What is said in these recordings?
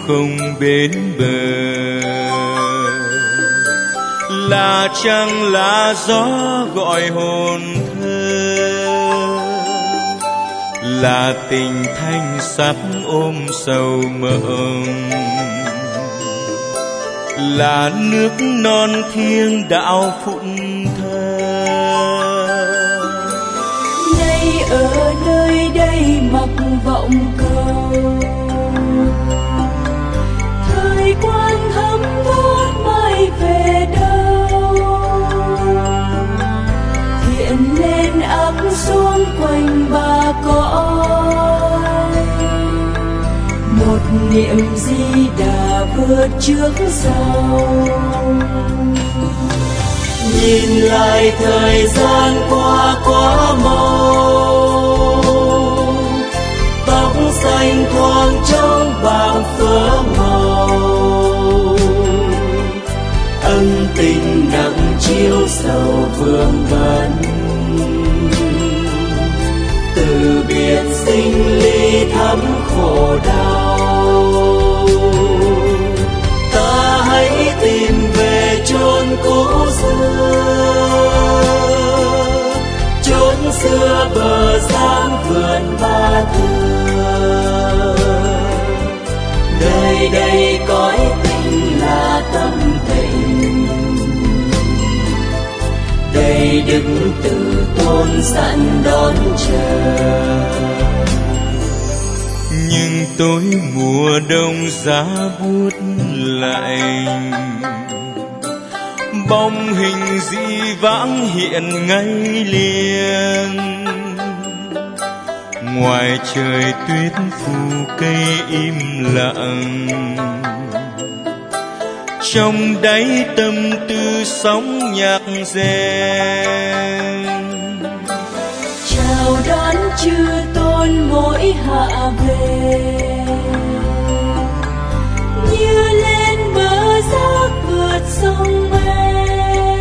không bến bờ, là trăng lá gió gọi hồn thơ, là tình thanh sắt ôm sầu mộng, là nước non thiêng đạo phụng thơ. Nay ở nơi đây mặc vọng cầu, thời quan thấm thoát mai về đâu. Thiện lên áp xuống quanh ba cõi, một niệm Di Đà vượt trước sau. Nhìn lại thời gian qua quá mau, tóc xanh thoáng trong bạc phơ màu, ân tình nặng chiếu sầu vương vấn. Từ biệt sinh ly thắm khổ đau, ta hãy tìm về chốn cũ chốn xưa bờ giang vườn Ba Thưa. Đời đây cõi tình là tâm tình, đây đức từ tôn sẵn đón chờ. Nhưng tối mùa đông giá buốt lạnh, bóng hình dĩ vãng hiện ngay liền. Ngoài trời tuyết phủ cây im lặng, trong đáy tâm tư sóng nhạc rèn. Chào đón chư tôn mỗi hạ về, như lên bờ giác vượt sông Mê.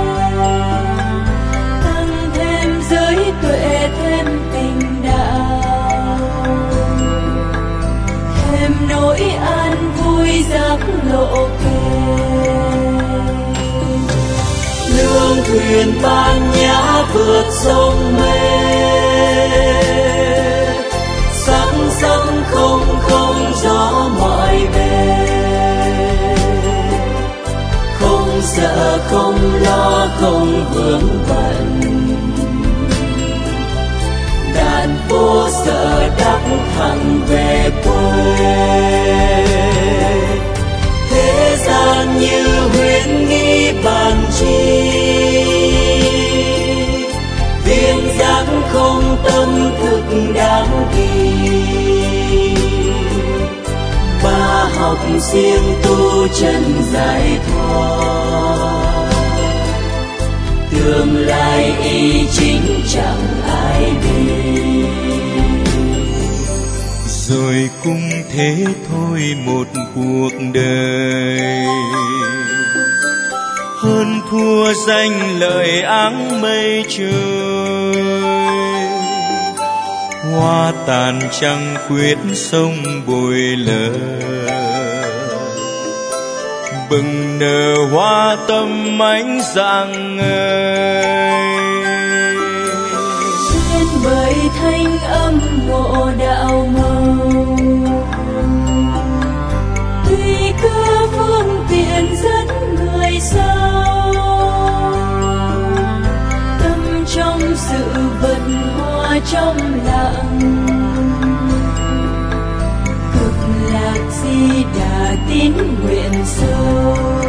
Tăng thêm giới tuệ thêm tình đạo, thêm nỗi an vui giác lộ kề. Lương thuyền ban nhã vượt sông Mê, sắc sắc không không gió mọi bề. Không sợ không lo không vướng bận, đàn vô sợ đắc thẳng về quê. Thế gian như huyễn nghi bàn chi, viên giác không tâm thực đáng ghi. Ba học siêng tu chân giải thoát, tương lai y chính chẳng ai biết. Rồi cũng thế thôi một cuộc đời, hơn thua danh lợi áng mây trời. Hoa tàn trăng khuyết sông bồi lỡ, bừng nở hoa tâm ánh rạng ngời. Xuyên bởi thanh âm ngộ đạo màu, tùy cơ phương tiện dẫn người sau. Tâm trong sự vận hoa trong lặng, cực lạc Di Đà tín nguyện sâu.